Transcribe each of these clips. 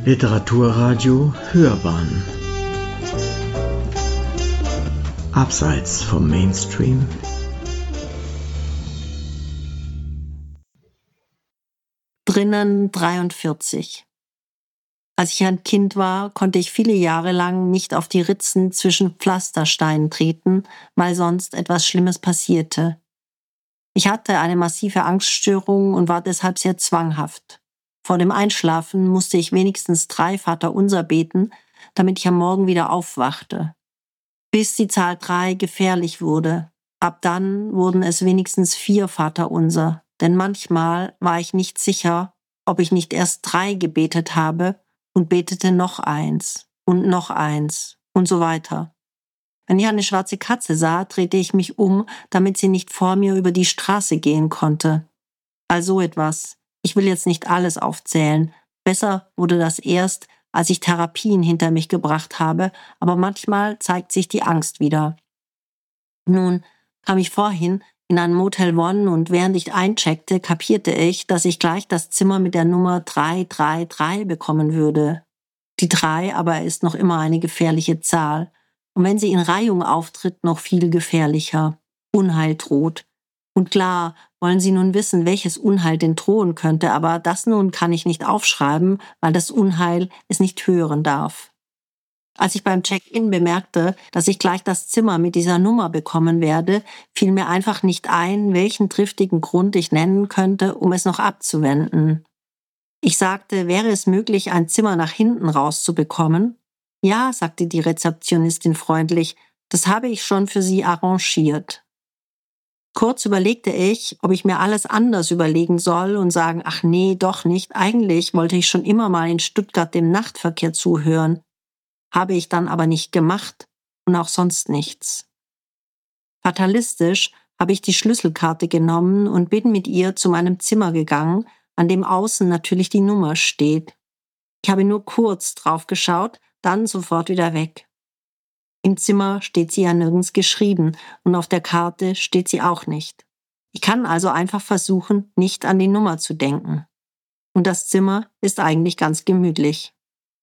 Literaturradio Hörbahn Abseits vom Mainstream. Drinnen 43. Als ich ein Kind war, konnte ich viele Jahre lang nicht auf die Ritzen zwischen Pflastersteinen treten, weil sonst etwas Schlimmes passierte. Ich hatte eine massive Angststörung und war deshalb sehr zwanghaft. Vor dem Einschlafen musste ich wenigstens 3 Vaterunser beten, damit ich am Morgen wieder aufwachte. Bis die Zahl 3 gefährlich wurde. Ab dann wurden es wenigstens 4 Vaterunser, denn manchmal war ich nicht sicher, ob ich nicht erst 3 gebetet habe und betete noch 1 und noch 1 und so weiter. Wenn ich eine schwarze Katze sah, drehte ich mich um, damit sie nicht vor mir über die Straße gehen konnte. Also etwas. Ich will jetzt nicht alles aufzählen. Besser wurde das erst, als ich Therapien hinter mich gebracht habe, aber manchmal zeigt sich die Angst wieder. Nun kam ich vorhin in ein Motel One und während ich eincheckte, kapierte ich, dass ich gleich das Zimmer mit der Nummer 333 bekommen würde. Die 3 aber ist noch immer eine gefährliche Zahl. Und wenn sie in Reihung auftritt, noch viel gefährlicher. Unheil droht. Und klar, wollen Sie nun wissen, welches Unheil denn drohen könnte, aber das nun kann ich nicht aufschreiben, weil das Unheil es nicht hören darf. Als ich beim Check-in bemerkte, dass ich gleich das Zimmer mit dieser Nummer bekommen werde, fiel mir einfach nicht ein, welchen triftigen Grund ich nennen könnte, um es noch abzuwenden. Ich sagte, wäre es möglich, ein Zimmer nach hinten rauszubekommen? Ja, sagte die Rezeptionistin freundlich, das habe ich schon für Sie arrangiert. Kurz überlegte ich, ob ich mir alles anders überlegen soll und sagen, ach nee, doch nicht. Eigentlich wollte ich schon immer mal in Stuttgart dem Nachtverkehr zuhören. Habe ich dann aber nicht gemacht und auch sonst nichts. Fatalistisch habe ich die Schlüsselkarte genommen und bin mit ihr zu meinem Zimmer gegangen, an dem außen natürlich die Nummer steht. Ich habe nur kurz drauf geschaut, dann sofort wieder weg. Im Zimmer steht sie ja nirgends geschrieben und auf der Karte steht sie auch nicht. Ich kann also einfach versuchen, nicht an die Nummer zu denken. Und das Zimmer ist eigentlich ganz gemütlich.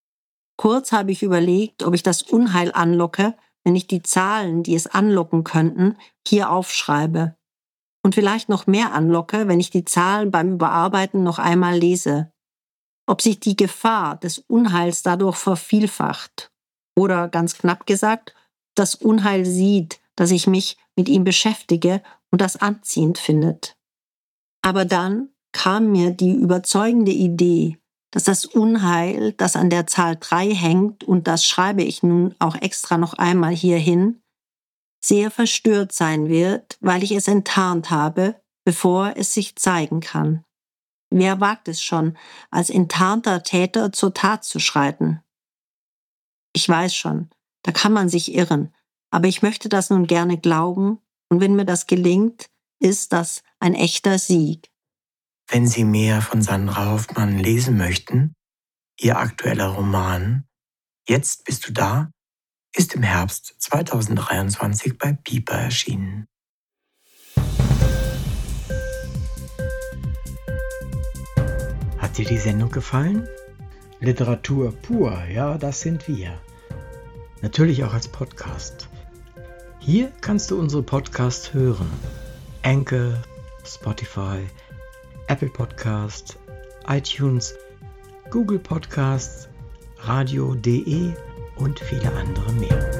Kurz habe ich überlegt, ob ich das Unheil anlocke, wenn ich die Zahlen, die es anlocken könnten, hier aufschreibe. Und vielleicht noch mehr anlocke, wenn ich die Zahlen beim Überarbeiten noch einmal lese. Ob sich die Gefahr des Unheils dadurch vervielfacht. Oder ganz knapp gesagt, das Unheil sieht, dass ich mich mit ihm beschäftige und das anziehend findet. Aber dann kam mir die überzeugende Idee, dass das Unheil, das an der Zahl 3 hängt, und das schreibe ich nun auch extra noch einmal hier hin, sehr verstört sein wird, weil ich es enttarnt habe, bevor es sich zeigen kann. Wer wagt es schon, als enttarnter Täter zur Tat zu schreiten? Ich weiß schon, da kann man sich irren, aber ich möchte das nun gerne glauben und wenn mir das gelingt, ist das ein echter Sieg. Wenn Sie mehr von Sandra Hoffmann lesen möchten, ihr aktueller Roman Jetzt bist du da ist im Herbst 2023 bei Piper erschienen. Hat dir die Sendung gefallen? Literatur pur, ja, das sind wir. Natürlich auch als Podcast. Hier kannst du unsere Podcasts hören. Anchor, Spotify, Apple Podcasts, iTunes, Google Podcasts, radio.de und viele andere mehr.